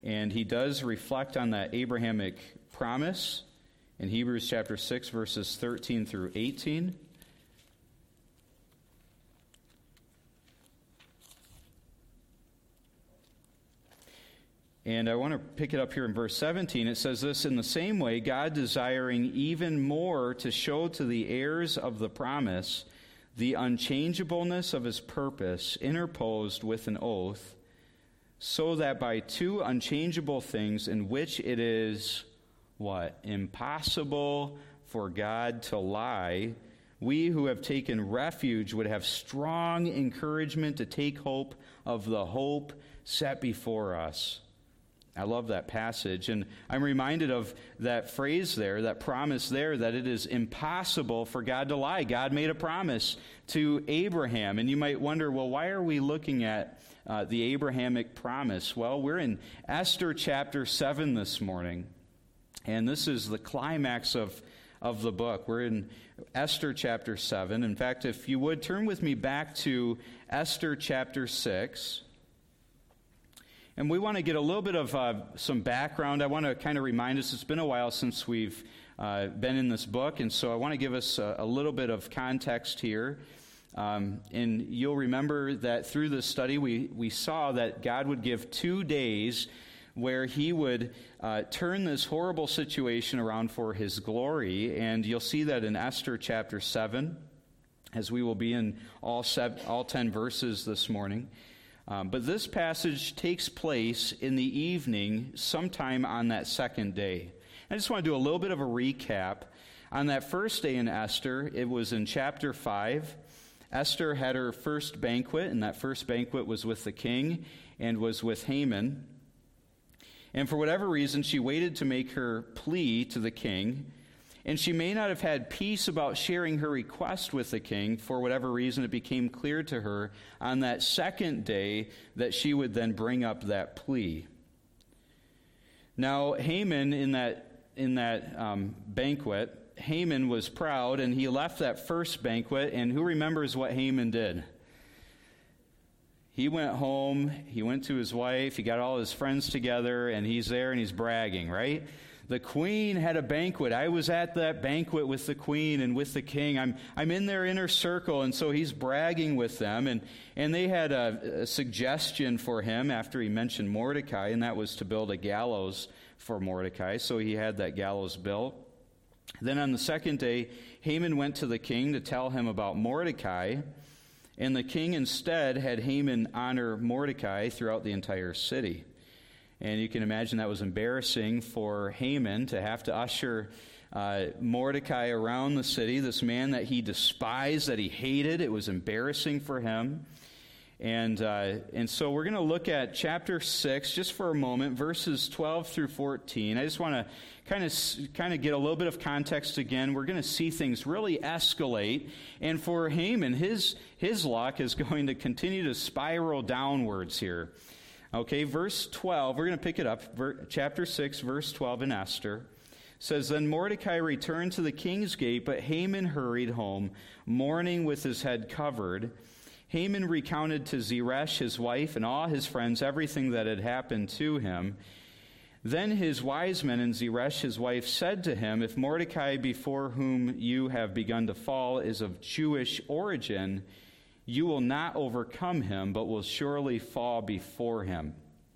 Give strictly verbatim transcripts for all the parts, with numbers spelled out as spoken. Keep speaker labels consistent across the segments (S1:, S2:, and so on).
S1: And he does reflect on that Abrahamic promise in Hebrews chapter six, verses thirteen through eighteen. And I want to pick it up here in verse seventeen. It says this, "In the same way, God, desiring even more to show to the heirs of the promise the unchangeableness of his purpose, interposed with an oath, so that by two unchangeable things in which it is," what? "Impossible for God to lie, we who have taken refuge would have strong encouragement to take hope of the hope set before us." I love that passage, and I'm reminded of that phrase there, that promise there, that it is impossible for God to lie. God made a promise to Abraham, and you might wonder, well, why are we looking at uh, the Abrahamic promise? Well, we're in Esther chapter seven this morning, and this is the climax of, of the book. We're in Esther chapter seven. In fact, if you would, turn with me back to Esther chapter six. And we want to get a little bit of uh, some background. I want to kind of remind us, it's been a while since we've uh, been in this book, and so I want to give us a, a little bit of context here. Um, and you'll remember that through this study, we, we saw that God would give two days where he would uh, turn this horrible situation around for his glory. And you'll see that in Esther chapter seven, as we will be in all, seven, all ten verses this morning. Um, but this passage takes place in the evening sometime on that second day. I just want to do a little bit of a recap. On that first day in Esther, it was in chapter five. Esther had her first banquet, and that first banquet was with the king and was with Haman. And for whatever reason, she waited to make her plea to the king. And she may not have had peace about sharing her request with the king. For whatever reason, it became clear to her on that second day that she would then bring up that plea. Now, Haman, in that in that um, banquet, Haman was proud, and he left that first banquet. And who remembers what Haman did? He went home, he went to his wife, he got all his friends together, and he's there and he's bragging, right? The queen had a banquet. I was at that banquet with the queen and with the king. I'm I'm in their inner circle, and so he's bragging with them. And, and they had a, a suggestion for him after he mentioned Mordecai, and that was to build a gallows for Mordecai. So he had that gallows built. Then on the second day, Haman went to the king to tell him about Mordecai, and the king instead had Haman honor Mordecai throughout the entire city. And you can imagine that was embarrassing for Haman to have to usher uh, Mordecai around the city, this man that he despised, that he hated. It was embarrassing for him. And uh, and so we're going to look at chapter six just for a moment, verses twelve through fourteen. I just want to kind of kind of get a little bit of context again. We're going to see things really escalate. And for Haman, his, his luck is going to continue to spiral downwards here. Okay, verse twelve, we're going to pick it up. Ver, chapter six, verse twelve in Esther says, "Then Mordecai returned to the king's gate, but Haman hurried home, mourning with his head covered. Haman recounted to Zeresh, his wife, and all his friends everything that had happened to him. Then his wise men and Zeresh, his wife, said to him, 'If Mordecai, before whom you have begun to fall, is of Jewish origin, you will not overcome him, but will surely fall before him.'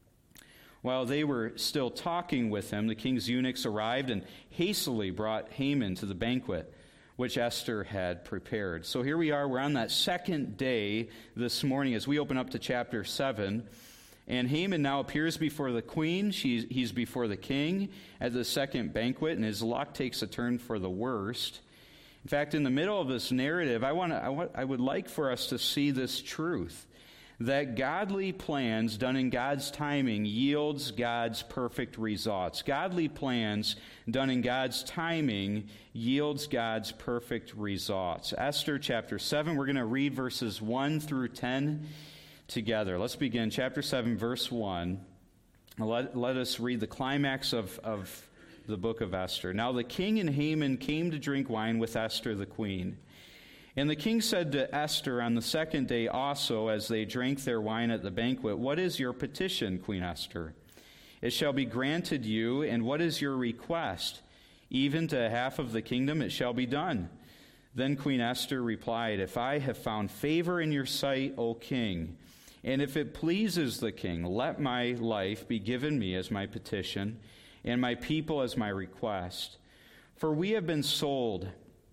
S1: While they were still talking with him, the king's eunuchs arrived and hastily brought Haman to the banquet, which Esther had prepared." So here we are, we're on that second day this morning as we open up to chapter seven. And Haman now appears before the queen. She's, he's before the king at the second banquet, and his luck takes a turn for the worst. In fact, in the middle of this narrative, I want to, I, want, I would like for us to see this truth, that godly plans done in God's timing yields God's perfect results. Godly plans done in God's timing yields God's perfect results. Esther chapter seven, we're going to read verses one through ten together. Let's begin. Chapter seven, verse one. Let, let us read the climax of, of the book of Esther. "Now the king and Haman came to drink wine with Esther the queen. And the king said to Esther on the second day also, as they drank their wine at the banquet, 'What is your petition, Queen Esther?' It shall be granted you, and what is your request? Even to half of the kingdom it shall be done. Then Queen Esther replied, If I have found favor in your sight, O king, and if it pleases the king, let my life be given me as my petition, and my people as my request. For we have been sold,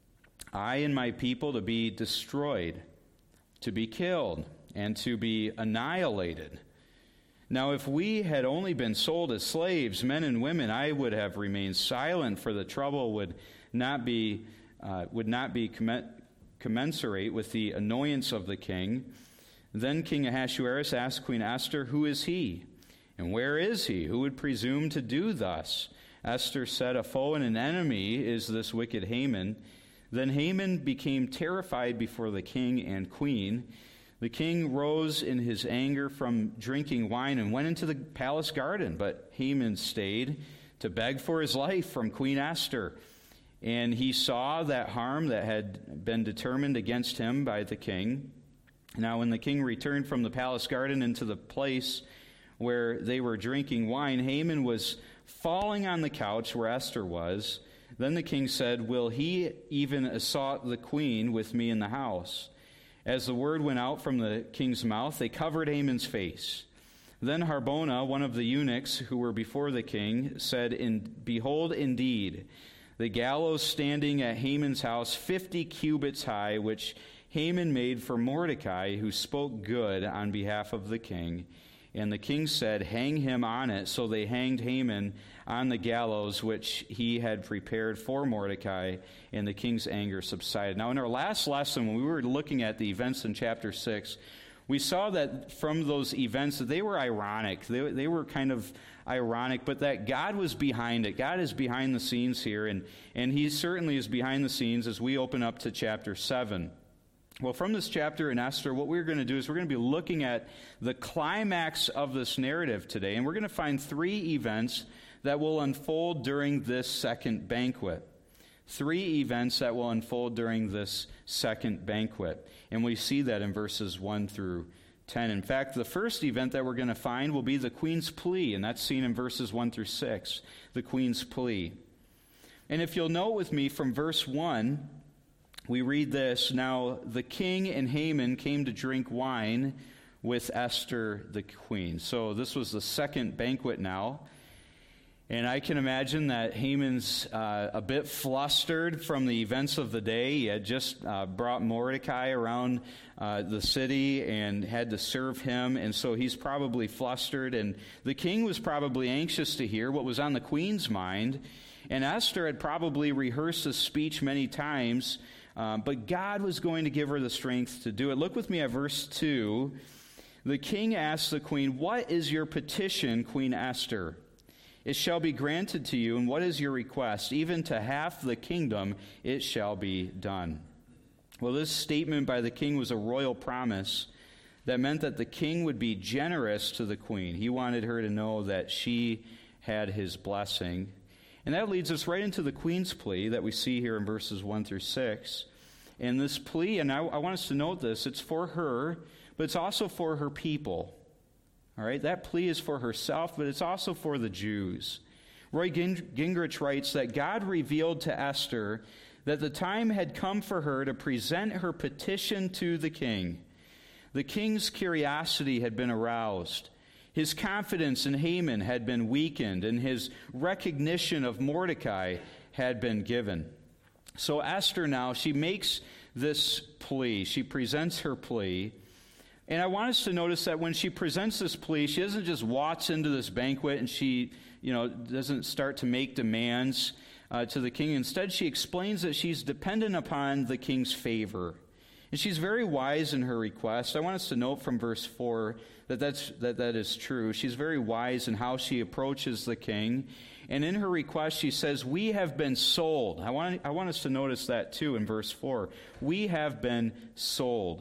S1: I and my people, to be destroyed, to be killed, and to be annihilated. Now, if we had only been sold as slaves, men and women, I would have remained silent, for the trouble would not be uh, would not be commen- commensurate with the annoyance of the king. Then King Ahasuerus asked Queen Esther, Who is he? And where is he? Who would presume to do thus? Esther said, A foe and an enemy is this wicked Haman. Then Haman became terrified before the king and queen. The king rose in his anger from drinking wine and went into the palace garden. But Haman stayed to beg for his life from Queen Esther. And he saw that harm that had been determined against him by the king. Now when the king returned from the palace garden into the place where they were drinking wine, Haman was falling on the couch where Esther was. Then the king said, Will he even assault the queen with me in the house? As the word went out from the king's mouth, they covered Haman's face. Then Harbona, one of the eunuchs who were before the king, said, in, Behold, indeed, the gallows standing at Haman's house, fifty cubits high, which Haman made for Mordecai, who spoke good on behalf of the king. And the king said, Hang him on it. So they hanged Haman on the gallows which he had prepared for Mordecai, and the king's anger subsided. Now, in our last lesson, when we were looking at the events in chapter six, we saw that from those events that they were ironic. They, they were kind of ironic, but that God was behind it. God is behind the scenes here, and, and he certainly is behind the scenes as we open up to chapter seven. Well, from this chapter in Esther, what we're going to do is we're going to be looking at the climax of this narrative today, and we're going to find three events that will unfold during this second banquet. Three events that will unfold during this second banquet. And we see that in verses one through ten. In fact, the first event that we're going to find will be the queen's plea, and that's seen in verses one through six, the queen's plea. And if you'll note with me from verse one, we read this, Now the king and Haman came to drink wine with Esther the queen. So this was the second banquet now. And I can imagine that Haman's uh, a bit flustered from the events of the day. He had just uh, brought Mordecai around uh, the city and had to serve him, and so he's probably flustered. And the king was probably anxious to hear what was on the queen's mind. And Esther had probably rehearsed this speech many times, uh, but God was going to give her the strength to do it. Look with me at verse two. The king asked the queen, What is your petition, Queen Esther? It shall be granted to you, and what is your request? Even to half the kingdom it shall be done. Well, this statement by the king was a royal promise that meant that the king would be generous to the queen. He wanted her to know that she had his blessing. And that leads us right into the queen's plea that we see here in verses one through six. And this plea, and I, I want us to note this, it's for her, but it's also for her people. All right, that plea is for herself, but it's also for the Jews. Roy Gingrich writes that God revealed to Esther that the time had come for her to present her petition to the king. The king's curiosity had been aroused. His confidence in Haman had been weakened, and his recognition of Mordecai had been given. So Esther now, she makes this plea. She presents her plea. And I want us to notice that when she presents this plea, she doesn't just waltz into this banquet and she, you know, doesn't start to make demands uh, to the king. Instead, she explains that she's dependent upon the king's favor. And she's very wise in her request. I want us to note from verse four that that's, that, that is true. She's very wise in how she approaches the king. And in her request, she says, we have been sold. I want, I want us to notice that too in verse four. We have been sold.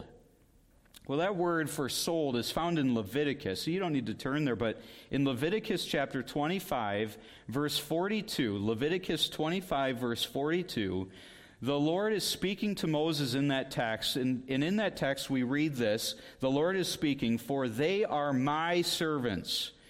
S1: Well, that word for sold is found in Leviticus. So you don't need to turn there, but in Leviticus chapter twenty-five, verse forty-two, Leviticus twenty-five, verse forty-two, the Lord is speaking to Moses in that text, and, and in that text we read this, the Lord is speaking, for they are my servants,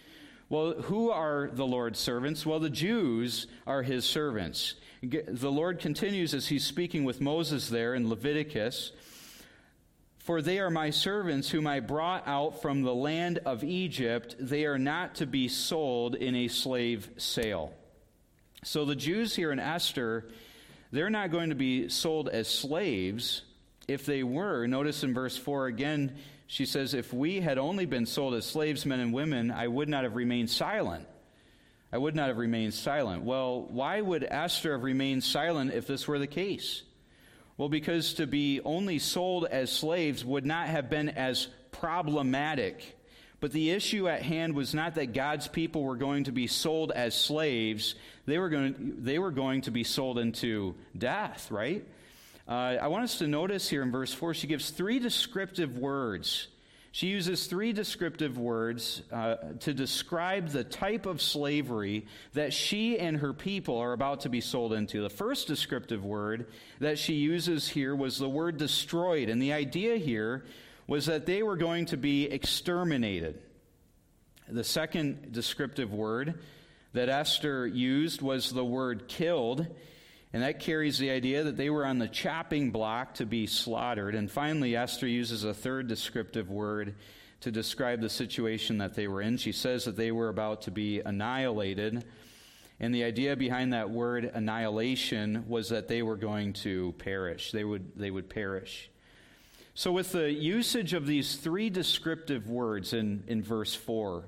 S1: Well, who are the Lord's servants? Well, the Jews are his servants. The Lord continues as he's speaking with Moses there in Leviticus, "For they are my servants whom I brought out from the land of Egypt. They are not to be sold in a slave sale." So the Jews here in Esther, they're not going to be sold as slaves. If they were, notice in verse four again, she says, "If we had only been sold as slaves, men and women, I would not have remained silent." I would not have remained silent. Well, why would Esther have remained silent if this were the case? Well, because to be only sold as slaves would not have been as problematic. But the issue at hand was not that God's people were going to be sold as slaves. They were going, they were going to be sold into death, right? Uh, I want us to notice here in verse four, she gives three descriptive words. She uses three descriptive words uh, to describe the type of slavery that she and her people are about to be sold into. The first descriptive word that she uses here was the word destroyed. And the idea here was that they were going to be exterminated. The second descriptive word that Esther used was the word killed. And that carries the idea that they were on the chopping block to be slaughtered. And finally, Esther uses a third descriptive word to describe the situation that they were in. She says that they were about to be annihilated. And the idea behind that word annihilation was that they were going to perish. They would, they would perish. So with the usage of these three descriptive words in, in verse four,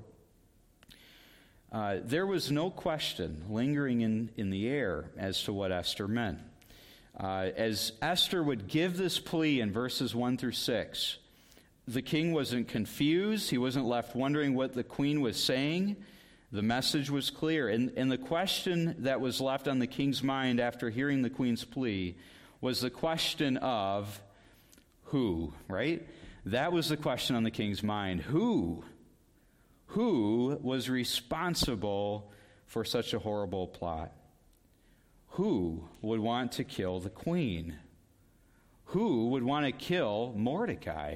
S1: Uh, there was no question lingering in, in the air as to what Esther meant. Uh, as Esther would give this plea in verses one through six, the king wasn't confused. He wasn't left wondering what the queen was saying. The message was clear. And, and the question that was left on the king's mind after hearing the queen's plea was the question of who, right? That was the question on the king's mind. Who? Who was responsible for such a horrible plot? Who would want to kill the queen? Who would want to kill Mordecai?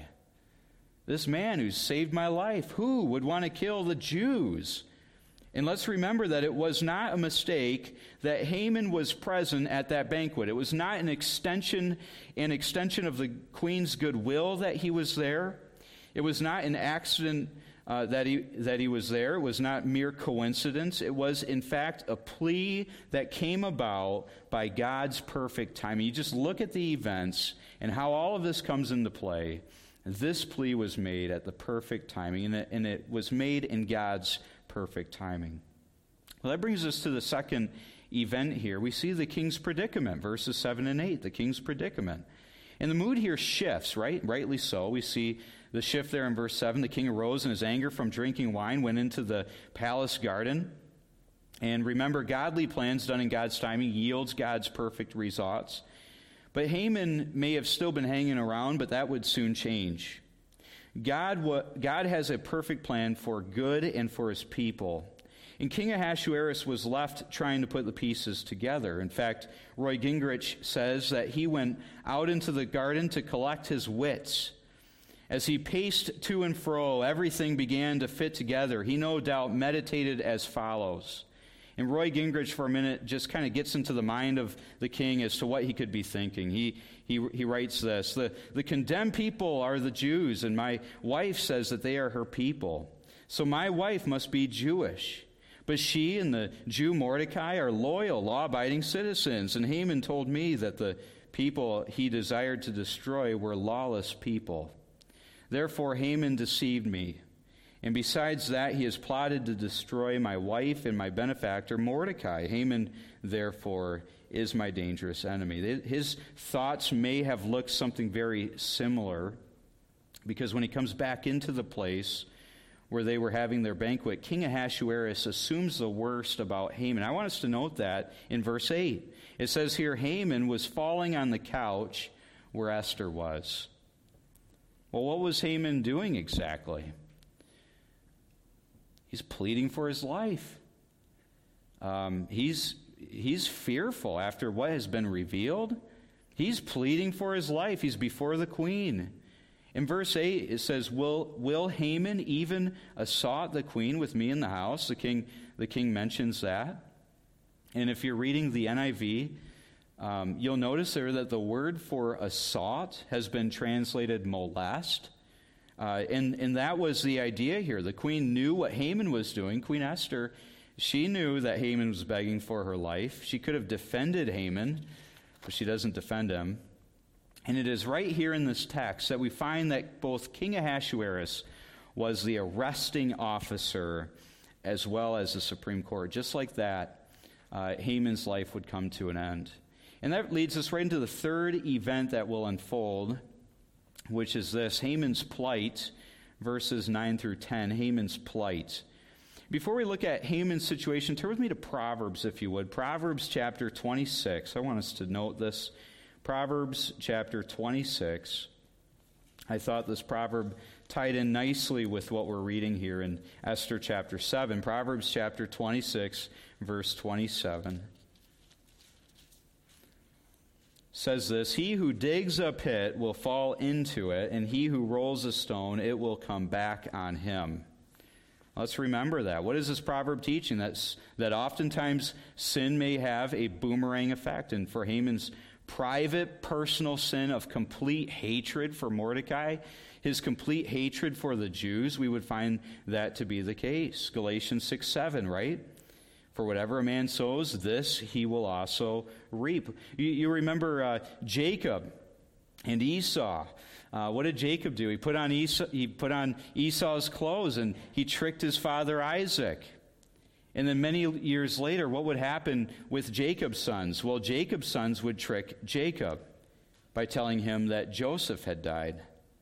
S1: This man who saved my life. Who would want to kill the Jews? And let's remember that it was not a mistake that Haman was present at that banquet. It was not an extension, an extension of the queen's goodwill that he was there. It was not an accident Uh, that he that he was there. It was not mere coincidence. It was, in fact, a plea that came about by God's perfect timing. You just look at the events and how all of this comes into play. This plea was made at the perfect timing, and it, and it was made in God's perfect timing. Well, that brings us to the second event here. We see the king's predicament, verses seven and eight, the king's predicament. And the mood here shifts, right? Rightly so. We see the shift there in verse seven. The king arose in his anger from drinking wine, went into the palace garden. And remember, godly plans done in God's timing yields God's perfect results. But Haman may have still been hanging around, but that would soon change. God, God has a perfect plan for good and for his people. And King Ahasuerus was left trying to put the pieces together. In fact, Roy Gingrich says that he went out into the garden to collect his wits. As he paced to and fro, everything began to fit together. He no doubt meditated as follows. And Roy Gingrich, for a minute, just kind of gets into the mind of the king as to what he could be thinking. He he, he writes this: the, the condemned people are the Jews, and my wife says that they are her people. So my wife must be Jewish. But she and the Jew Mordecai are loyal, law-abiding citizens. And Haman told me that the people he desired to destroy were lawless people. Therefore Haman deceived me. And besides that, he has plotted to destroy my wife and my benefactor Mordecai. Haman, therefore, is my dangerous enemy. His thoughts may have looked something very similar, because when he comes back into the place where they were having their banquet, King Ahasuerus assumes the worst about Haman. I want us to note that in verse eight. It says here, Haman was falling on the couch where Esther was. Well, what was Haman doing exactly? He's pleading for his life. Um, he's, he's fearful after what has been revealed. He's pleading for his life. He's before the queen. In verse eight, it says, Will, will Haman even assault the queen with me in the house? The king, the king mentions that. And if you're reading the N I V, um, you'll notice there that the word for assault has been translated molest. Uh, and, and that was the idea here. The queen knew what Haman was doing. Queen Esther, she knew that Haman was begging for her life. She could have defended Haman, but she doesn't defend him. And it is right here in this text that we find that both King Ahasuerus was the arresting officer as well as the Supreme Court. Just like that, uh, Haman's life would come to an end. And that leads us right into the third event that will unfold, which is this, Haman's plight, verses nine through ten, Haman's plight. Before we look at Haman's situation, turn with me to Proverbs, if you would. Proverbs chapter twenty-six. I want us to note this. Proverbs chapter twenty-six. I thought this proverb tied in nicely with what we're reading here in Esther chapter seven. Proverbs chapter twenty-six, verse twenty-seven. Says this, He who digs a pit will fall into it, and he who rolls a stone, it will come back on him. Let's remember that. What is this proverb teaching? That's, that oftentimes sin may have a boomerang effect. And for Haman's private, personal sin of complete hatred for Mordecai, his complete hatred for the Jews, we would find that to be the case. Galatians six seven, right? For whatever a man sows, this he will also reap. You, you remember uh, Jacob and Esau. Uh, what did Jacob do? He put on Esau, he put on Esau's clothes and he tricked his father Isaac. And then many years later, what would happen with Jacob's sons? Well, Jacob's sons would trick Jacob by telling him that Joseph had died.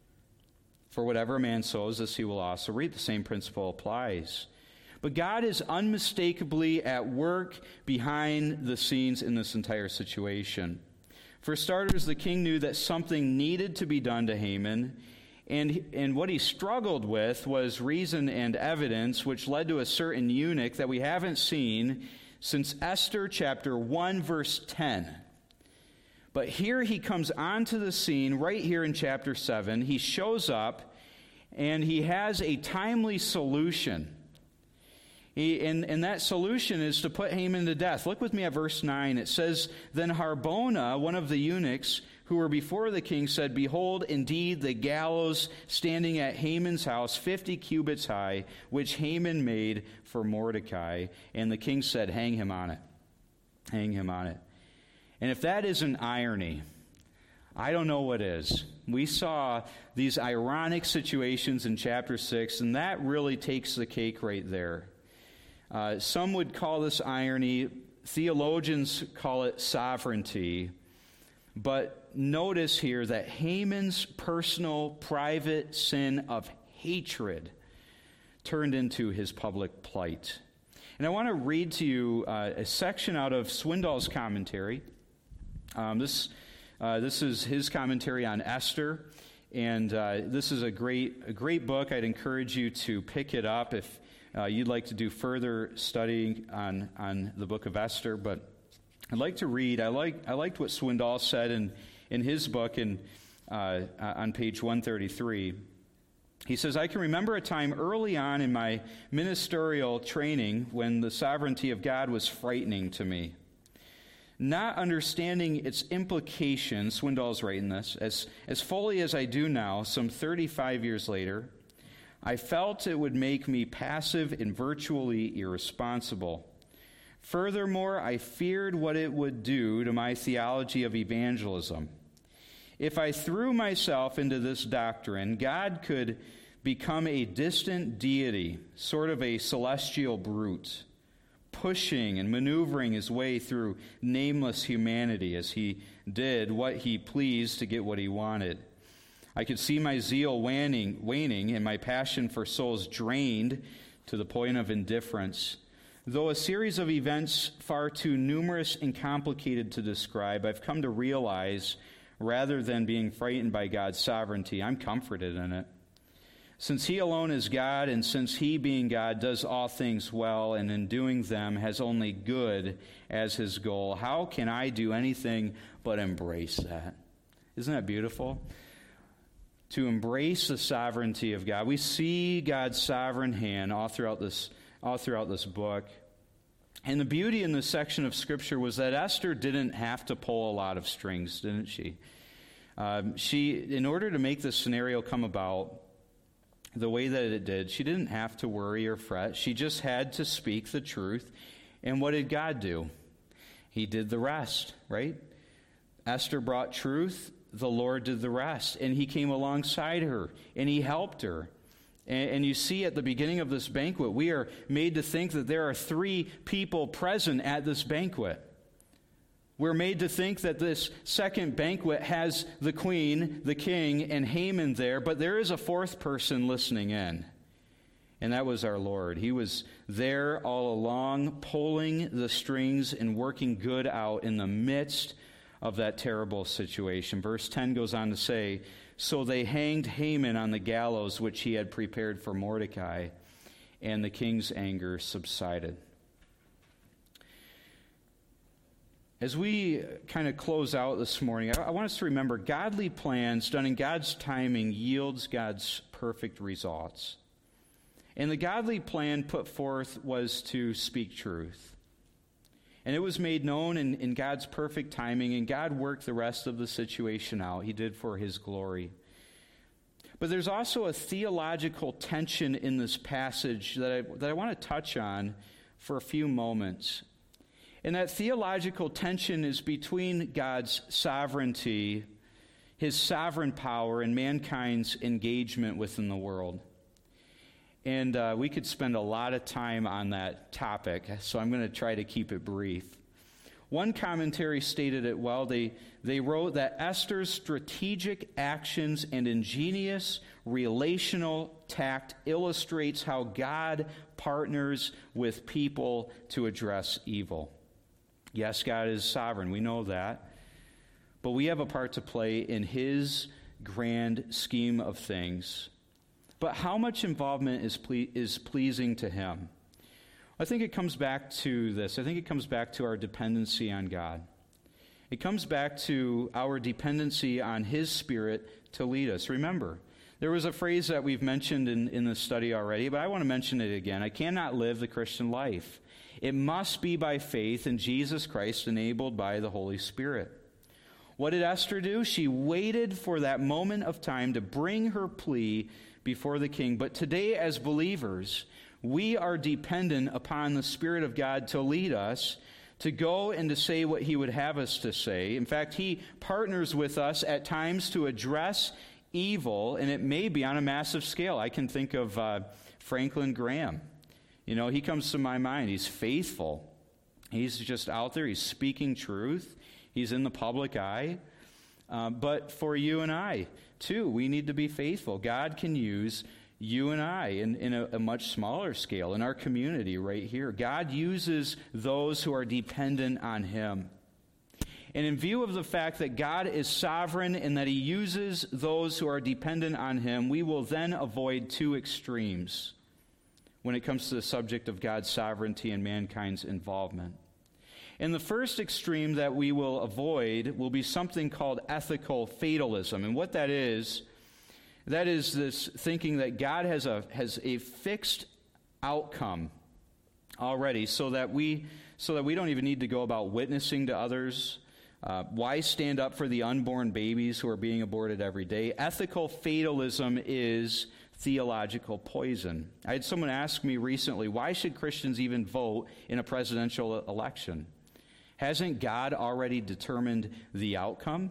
S1: For whatever a man sows, this he will also reap. The same principle applies. But God is unmistakably at work behind the scenes in this entire situation. For starters, the king knew that something needed to be done to Haman, and, and what he struggled with was reason and evidence, which led to a certain eunuch that we haven't seen since Esther chapter one, verse ten. But here he comes onto the scene right here in chapter seven. He shows up, and he has a timely solution. He, and, and that solution is to put Haman to death. Look with me at verse nine. It says, Then Harbona, one of the eunuchs who were before the king, said, Behold, indeed, the gallows standing at Haman's house, fifty cubits high, which Haman made for Mordecai. And the king said, Hang him on it. Hang him on it. And if that isn't irony, I don't know what is. We saw these ironic situations in chapter six, and that really takes the cake right there. Uh, some would call this irony. Theologians call it sovereignty. But notice here that Haman's personal, private sin of hatred turned into his public plight. And I want to read to you uh, a section out of Swindoll's commentary. Um, this, uh, this is his commentary on Esther. And uh, this is a great, a great book. I'd encourage you to pick it up if Uh, you'd like to do further studying on, on the book of Esther, but I'd like to read, I like I liked what Swindoll said in, in his book in, uh, on page one thirty-three. He says, I can remember a time early on in my ministerial training when the sovereignty of God was frightening to me. Not understanding its implications, Swindoll's writing this, as, as fully as I do now, some thirty-five years later, I felt it would make me passive and virtually irresponsible. Furthermore, I feared what it would do to my theology of evangelism. If I threw myself into this doctrine, God could become a distant deity, sort of a celestial brute, pushing and maneuvering his way through nameless humanity as he did what he pleased to get what he wanted. I could see my zeal waning, waning and my passion for souls drained to the point of indifference. Though a series of events far too numerous and complicated to describe, I've come to realize, rather than being frightened by God's sovereignty, I'm comforted in it. Since he alone is God, and since he, being God, does all things well, and in doing them has only good as his goal, how can I do anything but embrace that? Isn't that beautiful? to embrace the sovereignty of God. We see God's sovereign hand all throughout this, all throughout this book. And the beauty in this section of Scripture was that Esther didn't have to pull a lot of strings, didn't she? Um, she, in order to make this scenario come about the way that it did, she didn't have to worry or fret. She just had to speak the truth. And what did God do? He did the rest, right? Esther brought truth. The Lord did the rest. And he came alongside her, and he helped her. And, and you see at the beginning of this banquet, we are made to think that there are three people present at this banquet. We're made to think that this second banquet has the queen, the king, and Haman there, but there is a fourth person listening in, and that was our Lord. He was there all along, pulling the strings and working good out in the midst of that terrible situation. Verse ten goes on to say, "So they hanged Haman on the gallows which he had prepared for Mordecai, and the king's anger subsided." As we kind of close out this morning, I want us to remember godly plans done in God's timing yields God's perfect results. And the godly plan put forth was to speak truth. And it was made known in, in God's perfect timing, and God worked the rest of the situation out. He did for his glory. But there's also a theological tension in this passage that I, that I want to touch on for a few moments. And that theological tension is between God's sovereignty, his sovereign power, and mankind's engagement within the world. And uh, we could spend a lot of time on that topic, so I'm going to try to keep it brief. One commentary stated it well. They, they wrote that Esther's strategic actions and ingenious relational tact illustrates how God partners with people to address evil. Yes, God is sovereign. We know that. But we have a part to play in his grand scheme of things. But how much involvement is ple- is pleasing to him? I think it comes back to this. I think it comes back to our dependency on God. It comes back to our dependency on his Spirit to lead us. Remember, there was a phrase that we've mentioned in, in the study already, but I want to mention it again. I cannot live the Christian life. It must be by faith in Jesus Christ, enabled by the Holy Spirit. What did Esther do? She waited for that moment of time to bring her plea before the king. But today, as believers, we are dependent upon the Spirit of God to lead us, to go and to say what he would have us to say. In fact, he partners with us at times to address evil, and it may be on a massive scale. I can think of uh, Franklin Graham. You know, he comes to my mind. He's faithful. He's just out there. He's speaking truth. He's in the public eye. Uh, but for you and I, too, we need to be faithful. God can use you and I in, in a, a much smaller scale in our community right here. God uses those who are dependent on him. And in view of the fact that God is sovereign and that he uses those who are dependent on him, we will then avoid two extremes when it comes to the subject of God's sovereignty and mankind's involvement. And the first extreme that we will avoid will be something called ethical fatalism. And what that is, that is this thinking that God has a has a fixed outcome already, so that we so that we don't even need to go about witnessing to others. Uh, why stand up for the unborn babies who are being aborted every day? Ethical fatalism is theological poison. I had someone ask me recently, why should Christians even vote in a presidential election? Hasn't God already determined the outcome?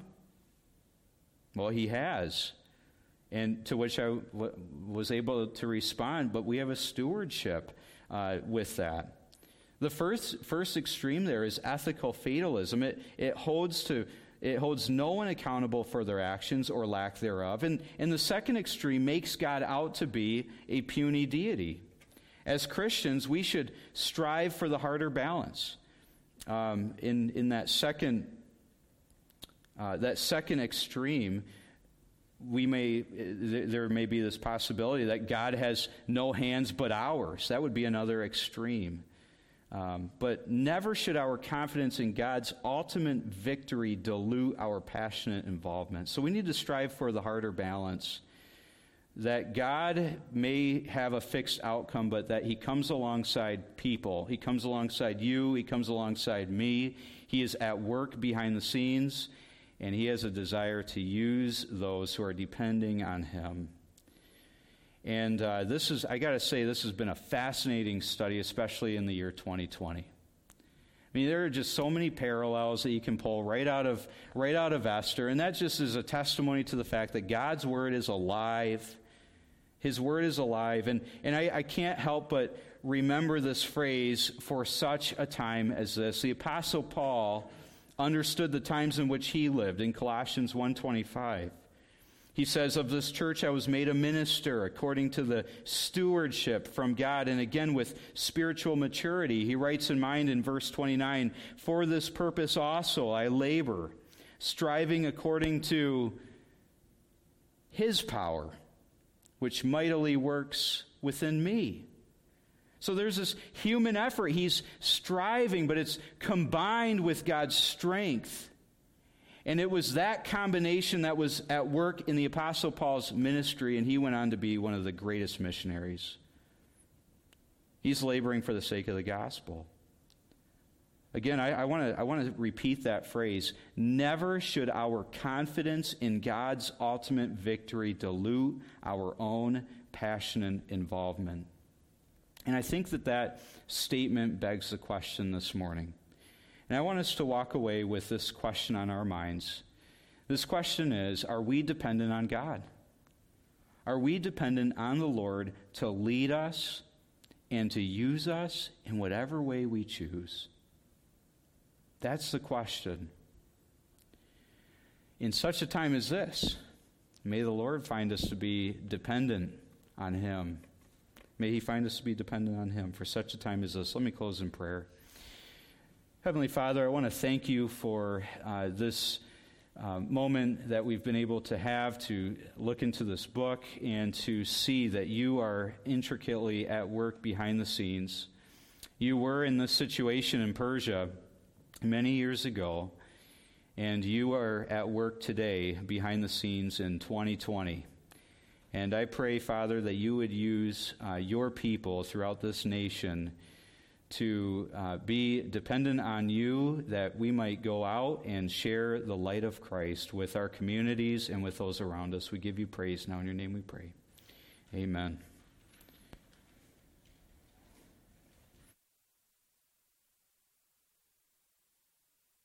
S1: Well, he has. And to which I w- was able to respond, but we have a stewardship uh, with that. The first first extreme there is ethical fatalism. It it holds to it holds no one accountable for their actions or lack thereof. And, and the second extreme makes God out to be a puny deity. As Christians, we should strive for the harder balance. Um, in in that second uh, that second extreme, we may there may be this possibility that God has no hands but ours. That would be another extreme. Um, but never should our confidence in God's ultimate victory dilute our passionate involvement. So we need to strive for the harder balance that God may have a fixed outcome, but that he comes alongside people. He comes alongside you. He comes alongside me. He is at work behind the scenes, and he has a desire to use those who are depending on him. And uh, this is, I got to say, this has been a fascinating study, especially in the year twenty twenty. I mean, there are just so many parallels that you can pull right out of right out of Esther, and that just is a testimony to the fact that God's word is alive. His word is alive, and, and I, I can't help but remember this phrase, for such a time as this. The Apostle Paul understood the times in which he lived in Colossians one twenty-five. He says, of this church I was made a minister according to the stewardship from God, and again with spiritual maturity. He writes in mind in verse twenty-nine, for this purpose also I labor, striving according to his power, which mightily works within me. So there's this human effort. He's striving, but it's combined with God's strength. And it was that combination that was at work in the Apostle Paul's ministry, and he went on to be one of the greatest missionaries. He's laboring for the sake of the gospel. Again, I, I want to I want to repeat that phrase. Never should our confidence in God's ultimate victory dilute our own passionate involvement. And I think that that statement begs the question this morning. And I want us to walk away with this question on our minds. This question is, are we dependent on God? Are we dependent on the Lord to lead us and to use us in whatever way we choose? That's the question. In such a time as this, may the Lord find us to be dependent on him. May he find us to be dependent on him for such a time as this. Let me close in prayer. Heavenly Father, I want to thank you for uh, this uh, moment that we've been able to have to look into this book and to see that you are intricately at work behind the scenes. You were in this situation in Persia many years ago, and you are at work today behind the scenes in twenty twenty. And I pray, Father, that you would use uh, your people throughout this nation to uh, be dependent on you, that we might go out and share the light of Christ with our communities and with those around us. We give you praise now. In your name we pray. Amen.